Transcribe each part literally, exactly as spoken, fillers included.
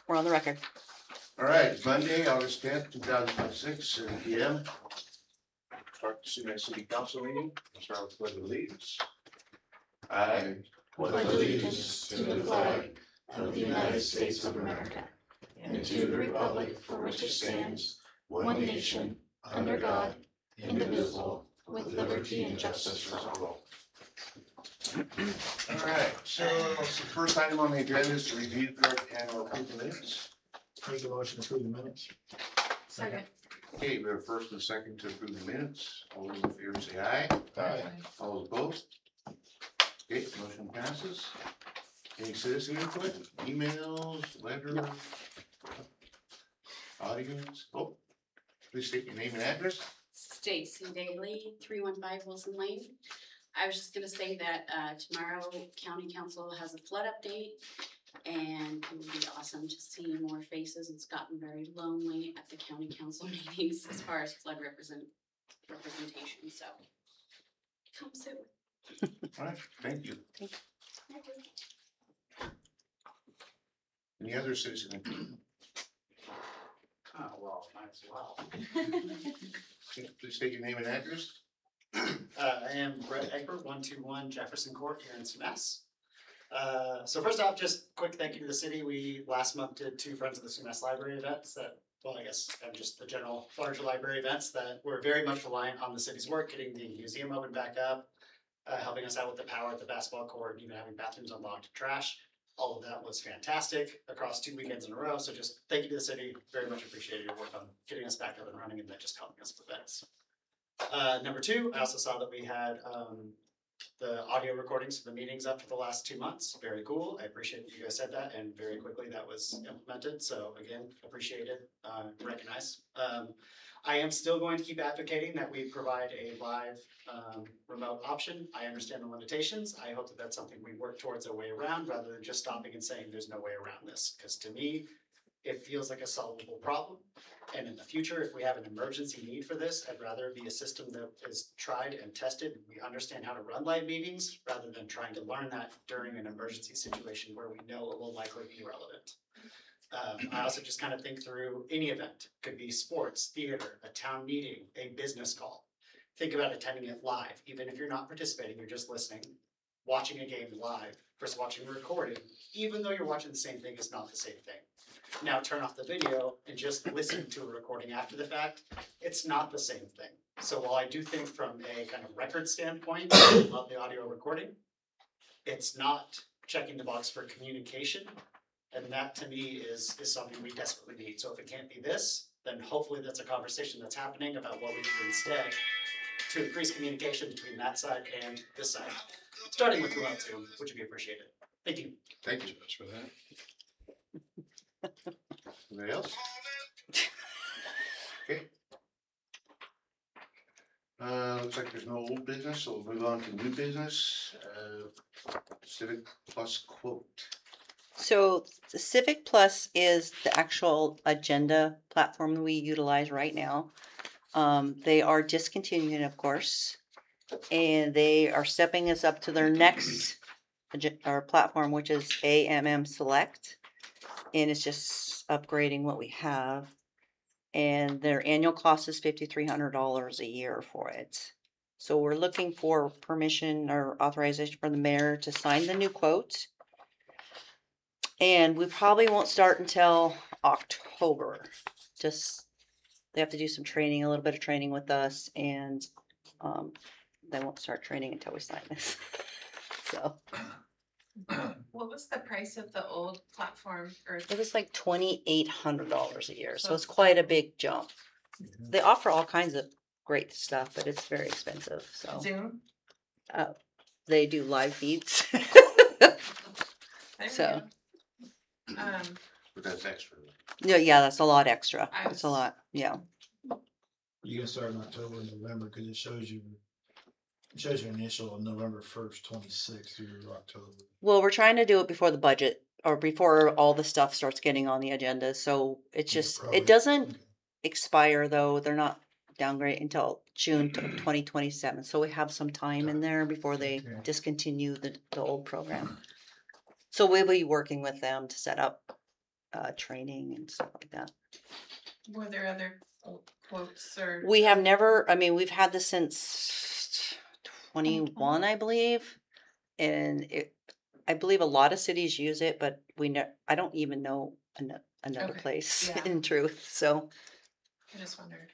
We're on the record. All right, Monday, August tenth, two thousand twenty-six, seven P M. Start the Summit City Council meeting. Start with pledge of allegiance. I pledge allegiance to the flag of the United States of America and to the republic for which it stands, one nation, under God, indivisible, with liberty and justice for all. All right, so the first item on the agenda is to review current annual approval minutes. Make a motion to approve the minutes. Second. Okay, we have a first and a second to approve the minutes. All those in favor say aye. Aye. All those opposed? Okay, motion passes. Any citizen input, emails, letters, No. audience? Oh, please state your name and address. Stacy Daly, three one five Wilson Lane. I was just gonna say that, uh, tomorrow county council has a flood update. And it would be awesome to see more faces. It's gotten very lonely at the county council meetings as far as flood represent, representation, so. Come soon. All right, thank you. Thank Any other citizen input? Oh, well, might as well. Okay, please state your name and address. Uh, I am Brett Egbert, one two one Jefferson Court here in Sumas. Uh, so first off, just quick thank you to the city. We last month did two Friends of the Sumas Library events that, well, I guess and just the general larger library events that were very much reliant on the city's work, getting the museum open back up, uh, helping us out with the power at the basketball court, even having bathrooms unlocked to trash. All of that was fantastic across two weekends in a row. So just thank you to the city. Very much appreciated your work on getting us back up and running and then just helping us with events. Uh, number two, I also saw that we had um, the audio recordings of the meetings up for the last two months. Very cool. I appreciate that you guys said that, and very quickly that was implemented. So again, appreciate it, uh, recognize. Um, I am still going to keep advocating that we provide a live um, remote option. I understand the limitations. I hope that that's something we work towards a way around rather than just stopping and saying there's no way around this. Because to me, it feels like a solvable problem. And in the future, if we have an emergency need for this, I'd rather it be a system that is tried and tested. We understand how to run live meetings rather than trying to learn that during an emergency situation where we know it will likely be relevant. Um, I also just kind of think through any event. Could be sports, theater, a town meeting, a business call. Think about attending it live. Even if you're not participating, you're just listening. Watching a game live versus watching a recording, even though you're watching the same thing, is not the same thing. Now turn off the video and just listen to a recording after the fact. It's not the same thing. So while I do think from a kind of record standpoint, I love the audio recording, it's not checking the box for communication. And that to me is, is something we desperately need. So if it can't be this, then hopefully that's a conversation that's happening about what we do instead to increase communication between that side and this side. Starting with remote Zoom, which would be appreciated. Thank you. Thank you for that. Anybody else? Okay. Uh, looks like there's no old business, so we'll move on to new business. Uh, Civic Plus quote. So the Civic Plus is the actual agenda platform we utilize right now. Um, they are discontinuing, of course, and they are stepping us up to their next agen- or platform, which is A M M Select, and it's just upgrading what we have. And their annual cost is fifty-three hundred dollars a year for it. So we're looking for permission or authorization from the mayor to sign the new quote. And we probably won't start until October. Just, they have to do some training, a little bit of training with us, and um, they won't start training until we sign this. So What was the price of the old platform or it was like twenty-eight hundred dollars a year, so it's quite a big jump. They offer all kinds of great stuff, but it's very expensive. So Zoom? uh, they do live feeds. There we So. go. Um, But that's extra. Yeah, yeah, that's a lot extra. I It's a was- lot. Yeah. You can start in October and November because it shows you, it shows you initial on November first, twenty-sixth through October. Well, we're trying to do it before the budget or before all the stuff starts getting on the agenda. So it's Yeah, just, probably. it doesn't Okay. expire though. They're not downgrading until June of twenty twenty-seven. So we have some time in there before they Okay. discontinue the, the old program. So we'll be working with them to set up uh, training and stuff like that. Were there other quotes or? We have never, I mean, we've had this since twenty-one, I believe. And it, I believe a lot of cities use it, but we know, I don't even know ano- another Okay, place yeah. in truth, so. I just wondered.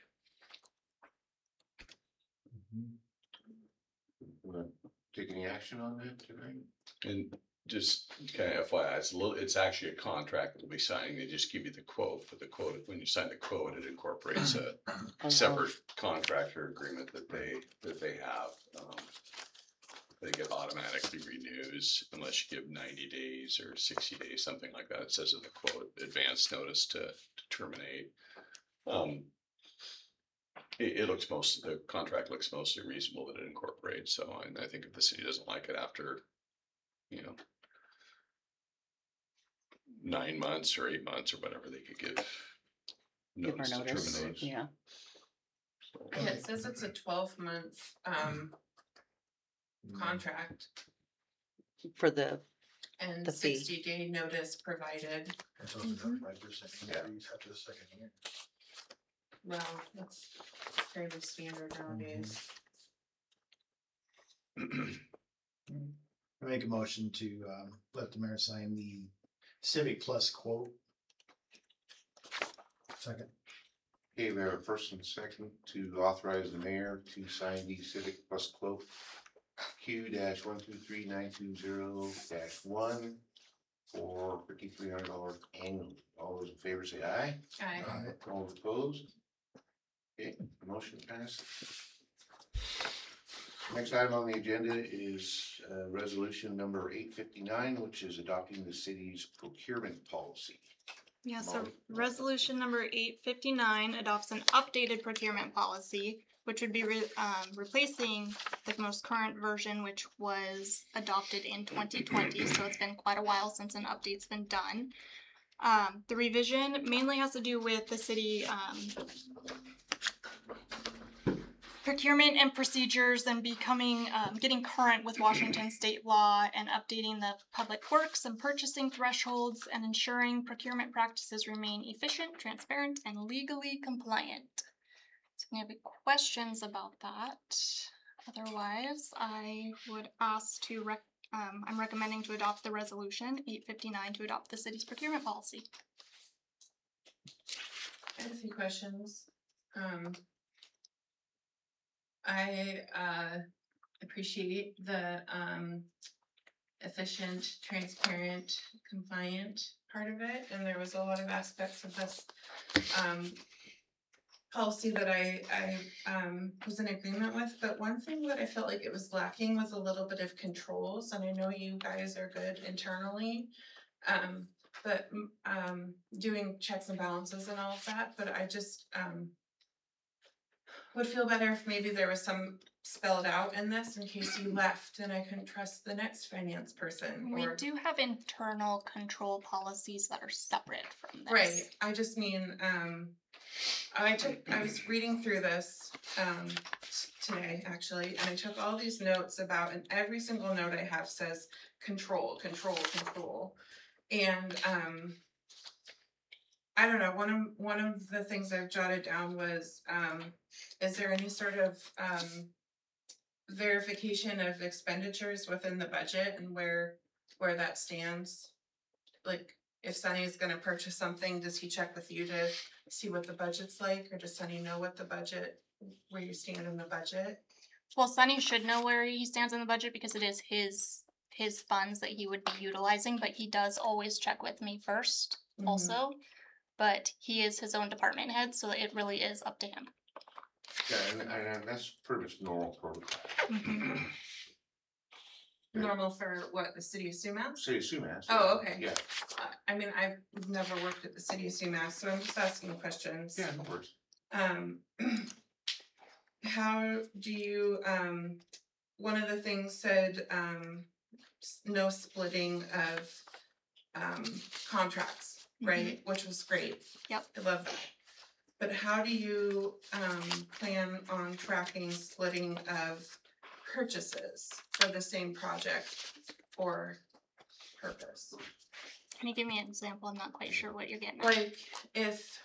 Wanna Take any action on that tonight? And just kind of F Y I, it's a little, it's actually a contract that we'll be signing. They just give you the quote, but the quote, when you sign the quote, it incorporates a Oh, wow. separate contractor agreement that they, that they have. Um, They get automatically renews unless you give ninety days or sixty days, something like that. It says in the quote, advance notice to, to terminate. Um, it, it looks most, the contract looks mostly reasonable that it incorporates. So, and I think if the city doesn't like it after, you know, nine months or eight months or whatever, they could give Give our notice to notice, terminate. yeah. So, Yeah, it says it's a twelve month, um, contract For the, and The fee. sixty day notice provided. That's also got five percent increase after the second year. Well, that's fairly standard nowadays. I make a motion to, um, let the mayor sign the Civic Plus quote. Second. Okay, we have a first and second to authorize the mayor to sign the Civic Plus quote Q dash one two three nine two zero dash one for fifty-three hundred dollars annually. All those in favor say aye. I, All those opposed? Okay, motion passes. Next item on the agenda is uh, resolution number eight fifty-nine, which is adopting the city's procurement policy. Yeah, so Molly? resolution number eight fifty-nine adopts an updated procurement policy, which would be re- um, replacing the most current version, which was adopted in twenty twenty. So it's been quite a while since an update's been done. Um, the revision mainly has to do with the city um, procurement and procedures and becoming um, getting current with Washington state law and updating the public works and purchasing thresholds and ensuring procurement practices remain efficient, transparent, and legally compliant. So if you have any questions about that, otherwise I would ask to rec- um, I'm recommending to adopt the resolution eight fifty-nine to adopt the city's procurement policy. I have a few questions. Um, I, uh, appreciate the, um, efficient, transparent, compliant part of it, and there was a lot of aspects of this, um, policy that I, I, um, was in agreement with, but one thing that I felt like it was lacking was a little bit of controls, and I know you guys are good internally, um, but, mm, um, doing checks and balances and all of that, but I just, um, would feel better if maybe there was some spelled out in this in case you left and I couldn't trust the next finance person We or. do have internal control policies that are separate from this. Right, I just mean, um, I took, I was reading through this, um, t- today, actually, and I took all these notes about, and every single note I have says control, control, control. And, um, I don't know, one of, one of the things I've jotted down was, um, is there any sort of, um, verification of expenditures within the budget and where, where that stands? Like, if Sunny is gonna purchase something, does he check with you to see what the budget's like, or does Sunny know what the budget, where you stand in the budget? Well, Sunny should know where he stands in the budget because it is his his funds that he would be utilizing, but he does always check with me first Mhm. also. But he is his own department head, so it really is up to him. Yeah, and, and that's pretty much normal protocol. Normal for what, the city of Sumas? City of Sumas. Oh, okay. Yeah, Uh, I mean, I've never worked at the city of Sumas, so I'm just asking questions. yeah, no worries. Um, how do you, um, one of the things said, um, s- no splitting of, um, contracts, right? Which was great. Yep. I love that. But how do you, um, plan on tracking splitting of purchases for the same project or purpose? Can you give me an example? I'm not quite sure what you're getting at. Like if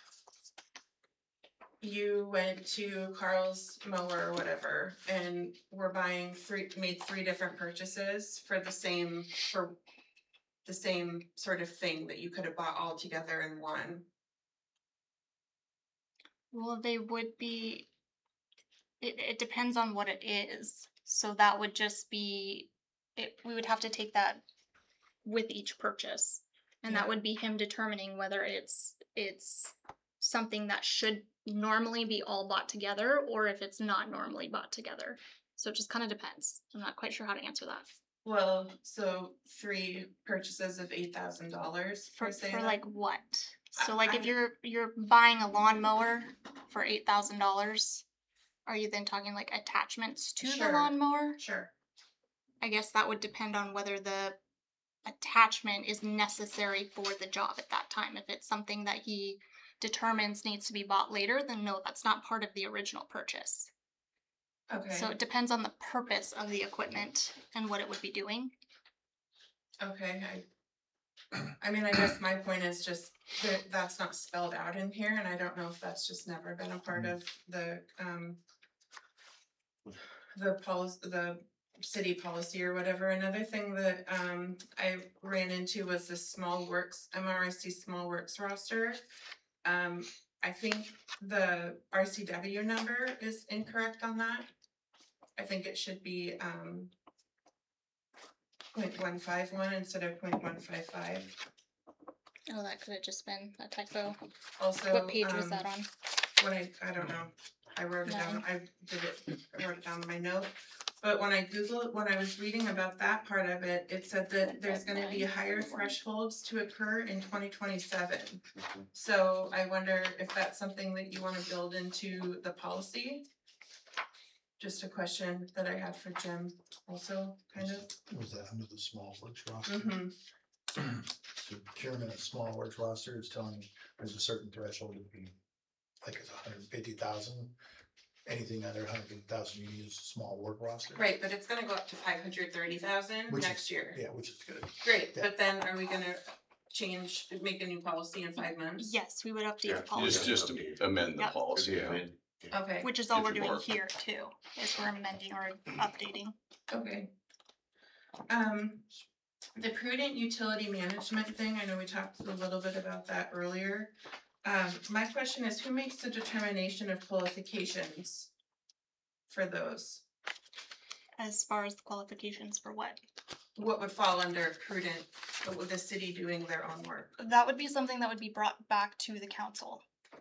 you went to Carl's mower or whatever and were buying three, made three different purchases for the same, for the same sort of thing that you could have bought all together in one. Well, they would be, it, it depends on what it is. So that would just be, it, we would have to take that with each purchase. And that Yeah. would be him determining whether it's, it's something that should normally be all bought together or if it's not normally bought together. So it just kind of depends. I'm not quite sure how to answer that. Well, so three purchases of eight thousand dollars For, per se. for then? like what? So I- like if I- you're, you're buying a lawnmower for eight thousand dollars, are you then talking like attachments to Sure. the lawnmower? Sure. I guess that would depend on whether the attachment is necessary for the job at that time. If it's something that he determines needs to be bought later, then no, that's not part of the original purchase. Okay. So it depends on the purpose of the equipment and what it would be doing. Okay, I, I mean, I guess my point is just that that's not spelled out in here, and I don't know if that's just never been a part of the, um, the policy, the city policy or whatever. Another thing that, um, I ran into was the small works, M R S C small works roster. Um, I think the R C W number is incorrect on that. I think it should be, um, point one five one instead of point one five five. Oh, that could have just been a typo. Also, What page was um, that on? when I, I don't know, I wrote it down, Nine. I did it, I wrote it down in my note. But when I Googled, when I was reading about that part of it, it said that there's gonna be higher thresholds to occur in twenty twenty-seven. So I wonder if that's something that you wanna build into the policy? Just a question that I had for Jim also, kind of. Was that under the small works roster? Mm-hmm. So procurement of small works roster is telling you there's a certain threshold to be, like it's a hundred and fifty thousand. Anything under a hundred fifty thousand, you use small work roster. Right, but it's gonna go up to five hundred thirty thousand Which is- next year. Yeah, which is good. Great, Yeah. but then are we gonna change, make a new policy in five months? Yes, we would update Yeah, the Just, policy, just to amend the Yep. policy, yeah. Okay, which is all if we're you doing are. here too, is we're amending or updating. okay. Um, the prudent utility management thing, I know we talked a little bit about that earlier. Um, my question is, who makes the determination of qualifications for those? As far as the qualifications for what? What would fall under prudent, uh, with the city doing their own work? That would be something that would be brought back to the council.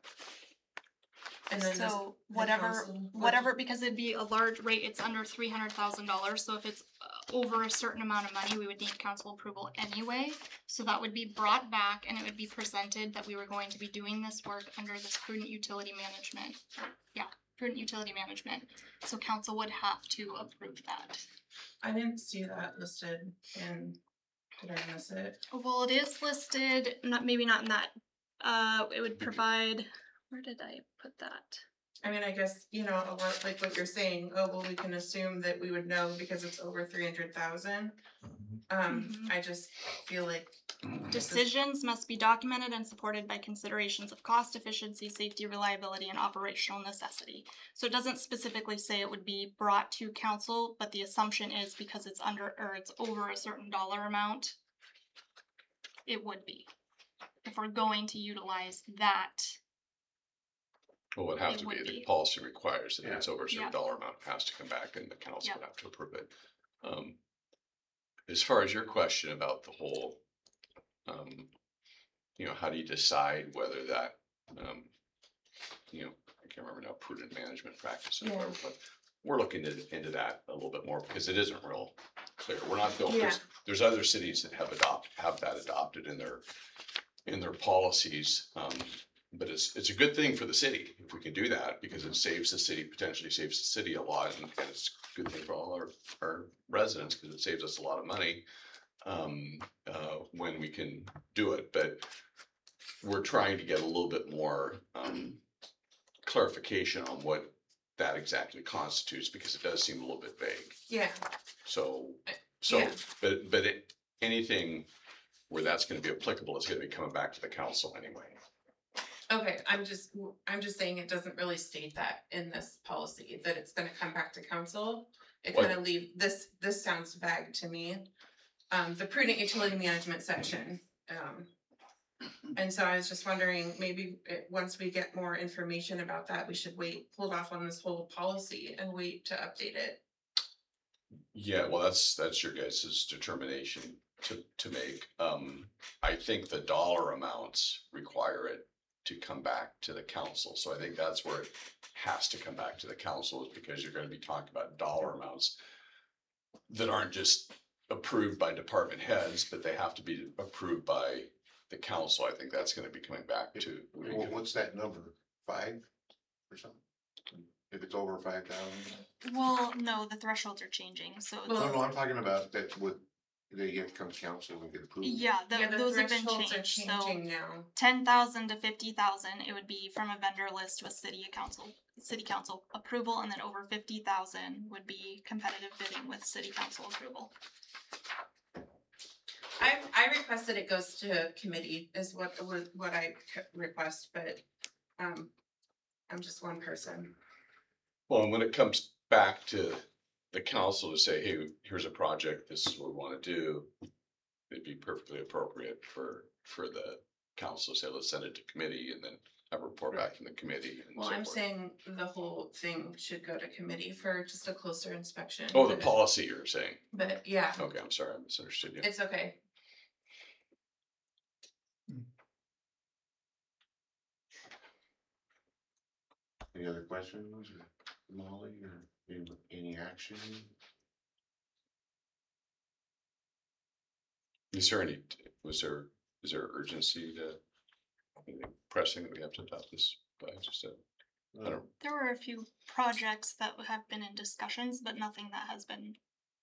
And then this- So the whatever, council- whatever, because it'd be a large rate, it's under three hundred thousand dollars, so if it's uh, over a certain amount of money, we would need council approval anyway. So that would be brought back and it would be presented that we were going to be doing this work under this prudent utility management. Yeah, prudent utility management, so council would have to approve that. I didn't see that listed in, did I miss it? Well, it is listed, not, maybe not in that, uh, it would provide, where did I put that? I mean, I guess, you know, a lot like what you're saying, oh, well, we can assume that we would know because it's over three hundred thousand. Um, Mhm. I just feel like, Decisions must be documented and supported by considerations of cost, efficiency, safety, reliability, and operational necessity. So it doesn't specifically say it would be brought to council, but the assumption is because it's under, or it's over a certain dollar amount, it would be. If we're going to utilize that, Well, it would have It to would be, the be. policy requires that it's over a certain Yeah. dollar amount, it has to come back and the council Yeah. would have to approve it. Um, as far as your question about the whole, um, you know, how do you decide whether that, um, you know, I can't remember now, prudent management practices, Yeah. whatever, but we're looking into, into that a little bit more because it isn't real clear. We're not, the- Yeah. there's, there's other cities that have adopt, have that adopted in their, in their policies. Um, but it's, it's a good thing for the city if we can do that because it saves the city, potentially saves the city a lot. And, and it's a good thing for all our, our residents because it saves us a lot of money, um, uh, when we can do it. But we're trying to get a little bit more, um, clarification on what that exactly constitutes because it does seem a little bit vague. yeah, So, so, Yeah. but, but it, anything where that's gonna be applicable is gonna be coming back to the council anyway. Okay, I'm just, I'm just saying it doesn't really state that in this policy, that it's gonna come back to council. It What? kind of leave, this, this sounds vague to me. Um, the prudent utility management section, um. And so I was just wondering, maybe it, once we get more information about that, we should wait, hold off on this whole policy and wait to update it. Yeah, well, that's, that's your guys' determination to, to make. Um, I think the dollar amounts require it to come back to the council. So I think that's where it has to come back to the council, is because you're gonna be talking about dollar amounts that aren't just approved by department heads, but they have to be approved by the council. I think that's gonna be coming back to. Well, what's that number? Five or something? If it's over five thousand? Well, no, the thresholds are changing, so it's, No, no, I'm talking about that's what, they get to come to council and get approved. yeah, the, Yeah, the those have been thresholds are changed, so changing now. ten thousand to fifty thousand, it would be from a vendor list with city council, city council approval, and then over fifty thousand would be competitive bidding with city council approval. I, I requested it goes to committee is what, was what I c- request, but, um, I'm just one person. Well, and when it comes back to the council to say, hey, here's a project, this is what we wanna do, it'd be perfectly appropriate for, for the council to say, let's send it to committee and then have a report back from the committee and Well, so I'm forth. saying the whole thing should go to committee for just a closer inspection. Oh, the but- policy you're saying? But yeah, Okay, I'm sorry, I misunderstood you. it's okay. Any other questions, or Molly, or any, any action? Is there any, was there, is there urgency to, anything pressing that we have to adopt this by, just a, I don't, There were a few projects that have been in discussions, but nothing that has been,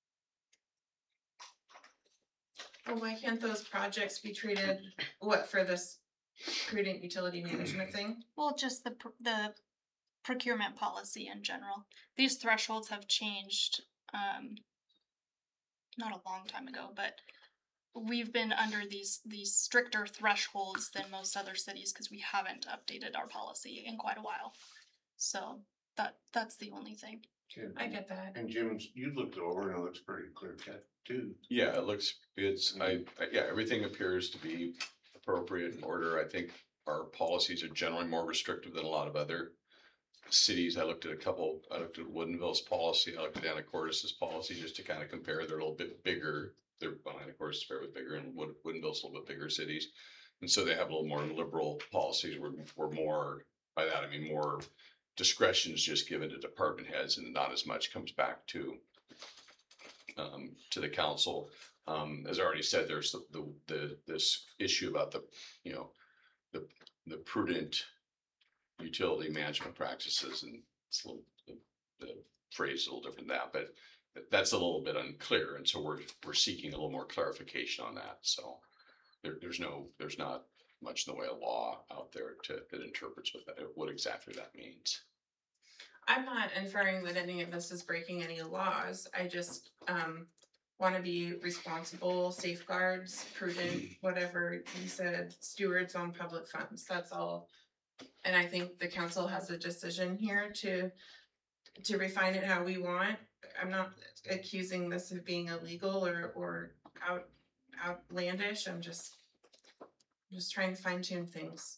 Well, why can't those projects be treated, what, for this prudent utility management thing? well, just the, pr- the procurement policy in general. These thresholds have changed, um, not a long time ago, but we've been under these, these stricter thresholds than most other cities because we haven't updated our policy in quite a while. So that, that's the only thing. Jim, I get that. And Jim's, you looked it over and it looks pretty clear cut too. yeah, it looks, it's, I, I, yeah, everything appears to be appropriate in order. I think our policies are generally more restrictive than a lot of other cities. I looked at a couple, I looked at Woodinville's policy, I looked at Anacortes' policy, just to kind of compare. They're a little bit bigger. They're, well, Anacortes is fairly bigger, and Wood, Woodinville's a little bit bigger cities. And so they have a little more liberal policies, where, where more, by that I mean more discretion is just given to department heads and not as much comes back to um, to the council. Um, as I already said, there's the, the, the, this issue about the, you know, the, the prudent utility management practices, and it's a little, the, the phrase is a little different than that, but that's a little bit unclear. And so we're, we're seeking a little more clarification on that. So there, there's no, there's not much in the way of law out there to, that interprets what that, what exactly that means. I'm not inferring that any of this is breaking any laws. I just, um, wanna be responsible, safeguards, prudent, whatever you said, stewards on public funds, that's all. And I think the council has a decision here to, to refine it how we want. I'm not accusing this of being illegal or, or out, outlandish, I'm just, just trying to fine tune things.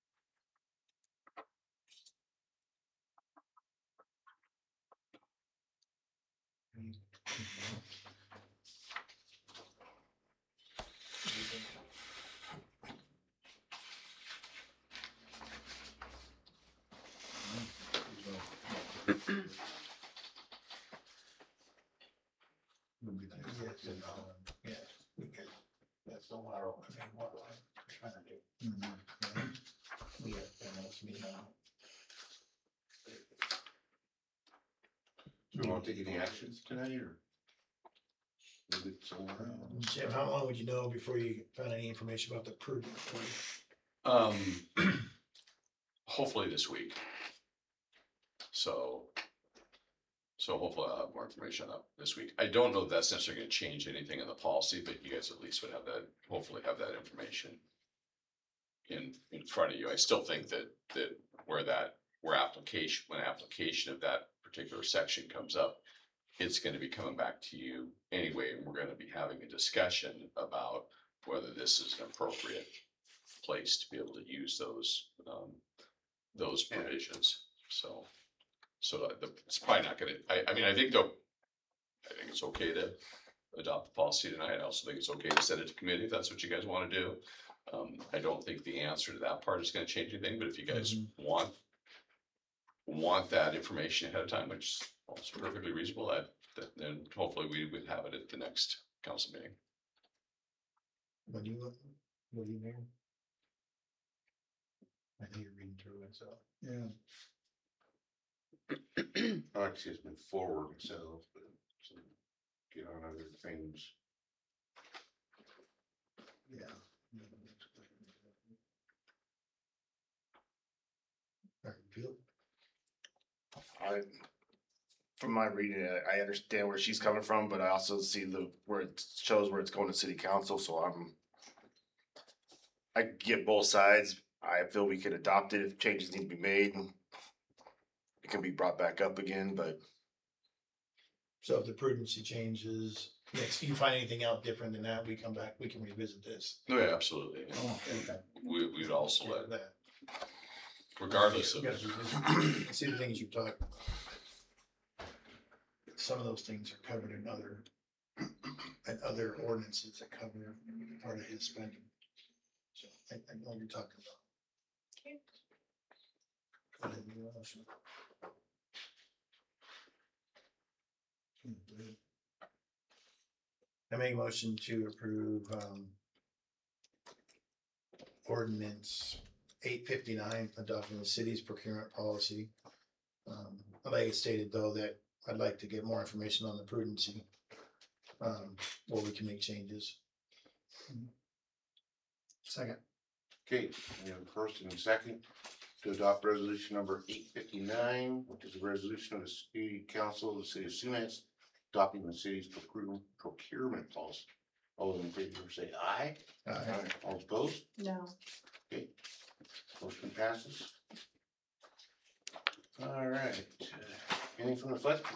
Yes, and, um, yeah, we could, that's the water, I mean, what I'm trying to do. Mhm. We have, and that's me now. Do you want to take any actions tonight, or? Move it somewhere else? Jim, how long would you know before you found any information about the prudent? Um, hopefully this week. So So hopefully I'll have more information on that this week. I don't know if that's necessarily gonna change anything in the policy, but you guys at least would have that, hopefully have that information in, in front of you. I still think that, that where that, where application, when application of that particular section comes up, it's gonna be coming back to you anyway, and we're gonna be having a discussion about whether this is an appropriate place to be able to use those, um, those provisions, so. So uh, the- it's probably not gonna, I, I mean, I think though, I think it's okay to adopt the policy tonight. I also think it's okay to send it to committee if that's what you guys wanna do. Um, I don't think the answer to that part is gonna change anything, but if you guys want, want that information ahead of time, which is also perfectly reasonable, that, that then hopefully we would have it at the next council meeting. What do you, what do you mean? I think you're reading through it, so, yeah. I like to see it's been forward itself, but so get on other things. Yeah. All right, Phil? I, from my reading, I- I understand where she's coming from, but I also see the, where it shows where it's going to city council, so I'm. I get both sides. I feel we could adopt it if changes need to be made. It can be brought back up again, but So if the prudency changes, next, you find anything out different than that, we come back, we can revisit this. Oh, yeah, absolutely. Okay. We, we would also Okay, let, that. regardless We of, gotta revisit. See the things you talked. Some of those things are covered in other, and other ordinances that cover part of his spending. So I, I know what you're talking about. Okay. Go ahead, you want to- I make a motion to approve, um, ordinance eight fifty-nine, adopting the city's procurement policy. Um, like I stated though, that I'd like to get more information on the prudency, um, where we can make changes. Second. Okay, we have a first and a second to adopt resolution number eight fifty-nine, which is a resolution of the city council of the city of Sumas adopting the city's procurement, procurement policy. All those in favor say aye. Aye. All opposed? No. Okay, motion passes. All right, uh, anything from the flex?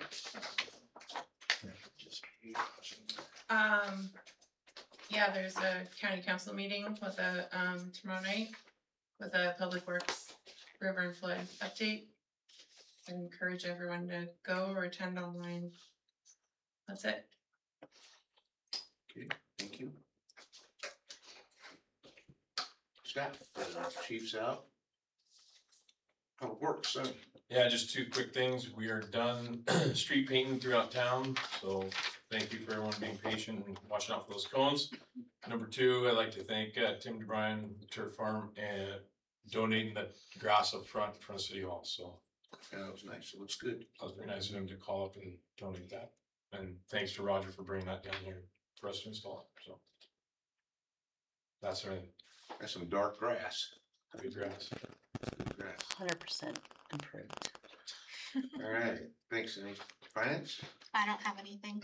Um, yeah, there's a county council meeting with a, um, tomorrow night with a public works river and flood update. I encourage everyone to go or attend online. That's it. Okay, thank you. Staff, uh, chief's out. How it works, so. Yeah, just two quick things. We are done street painting throughout town, so thank you for everyone being patient and watching out for those cones. Number two, I'd like to thank uh, Tim DeBryan, Turf Farm, and donating the grass up front in front of City Hall, so Yeah, that was nice, it looks good. that was very nice of him to call up and donate that. And thanks to Roger for bringing that down here for us to install it, so. That's everything, That's some dark grass. good grass. Good grass. Hundred percent improved. All right, thanks, Denise. Finance, I don't have anything.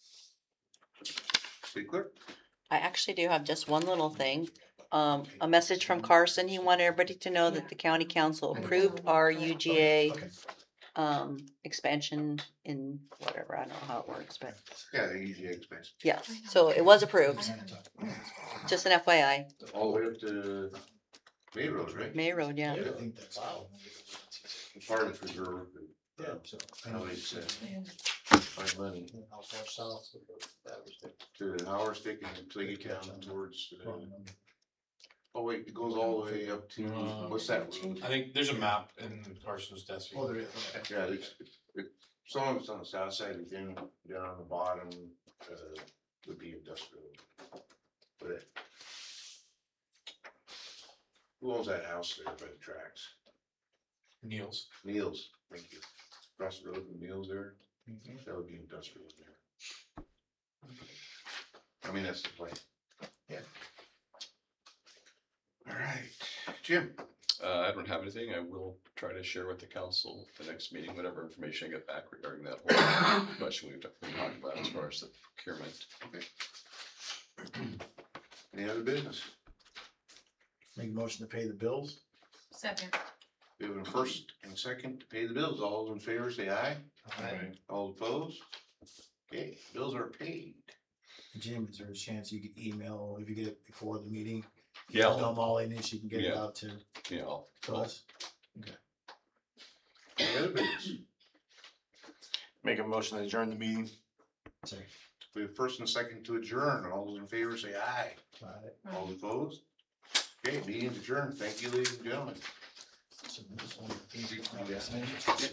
city clerk? I actually do have just one little thing. Um, a message from Carson. He wanted everybody to know that the county council approved our U G A Okay. um expansion in whatever, I don't know how it works, but Yeah, they usually expense yeah, so it was approved. Just an F Y I, all the way up to May Road, right? May Road, yeah. I think that's. Part of it's reserved, Yeah, so. how they said, find money How far south? That was the- to Howard Stick and till you get down towards, uh, um, oh wait, it goes all the way up to, Uh, what's that road? I think there's a map in Carson's desk. Oh, there is, okay. Yeah, it's, it, some of it's on the south side, but then down on the bottom, uh, would be industrial. But it. Who owns that house there by the tracks? Neil's. Neil's, thank you. Across the road from Neil's there, Mhm. that would be industrial there. I mean, that's the plan. Yeah. All right, Jim, Uh, I don't have anything. I will try to share with the council the next meeting, whatever information I get back regarding that whole question we've talked been talking about as far as the procurement. Any other business? Make a motion to pay the bills. Second. We have a first and second to pay the bills. All those in favor say aye. Aye. All opposed? Okay, bills are paid. Jim, is there a chance you could email, if you get it before the meeting? Yeah, Tell Molly and then she can get it Yeah. out to, yeah, I'll- to us. Any other business? Make a motion to adjourn the meeting. Sorry. We have first and second to adjourn. All those in favor say aye. Aye. All opposed? Okay, meeting adjourned. Thank you, ladies and gentlemen. So this one, easy.